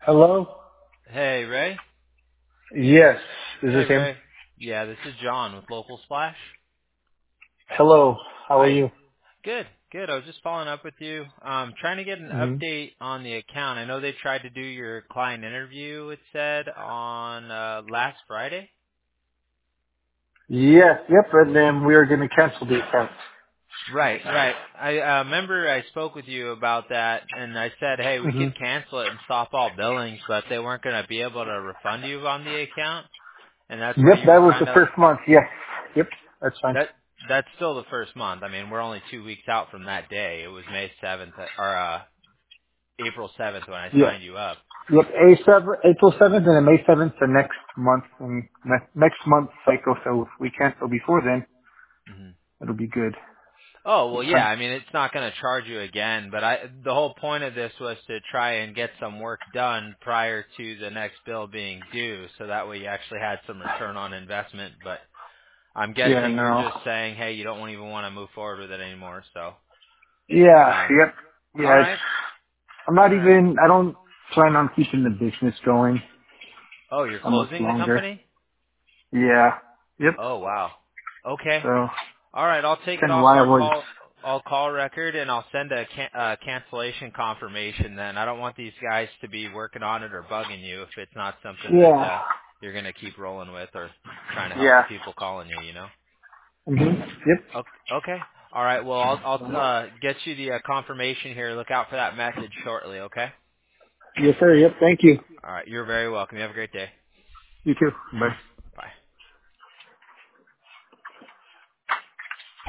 Hello? Hey, Ray. Yes. Is Hey, this him? Ray. Yeah, this is John with Local Splash. Hello. How are Hi. you? Good, good. I was just following up with you. Trying to get an hmm update on the account. I know they tried to do your client interview, it said, on last Friday. Yes. Yep. And then we are going to cancel the account. Right, right. I remember I spoke with you about that, and I said, hey, we hmm could cancel it and stop all billings, but they weren't going to be able to refund you on the account, and that's where Yep. you That were was the kind of. first month. Yes. Yep. That's fine. That's still the first month. I mean, we're only 2 weeks out from that day. It was May 7th or April 7th when I Yeah. signed you up. Yep. April 7th and then May 7th the next month and next month cycle. So if we cancel before then, hmm it'll be good. Oh, well, That's yeah. fine. I mean, it's not going to charge you again, but the whole point of this was to try and get some work done prior to the next bill being due, so that way you actually had some return on investment. But I'm Yeah. guessing you're No. just saying, hey, you don't even want to move forward with it anymore. So, Yeah. um, Yep. all Yeah. right, all right. I don't plan on keeping the business going Oh, you're so much closing the longer. company? Yeah. Yep. Oh, wow. Okay. So All right, I'll take it kind of off why I our was. call record, and I'll send a cancellation confirmation. Then I don't want these guys to be working on it or bugging you if it's not something that Yeah. you're going to keep rolling with or trying to help the Yeah. people calling you. You know. Yep. Okay. All right. Well, I'll get you the confirmation here. Look out for that message shortly. Okay. Yes, sir. Yep. Thank you. All right. You're very welcome. You have a great day. You too. Bye.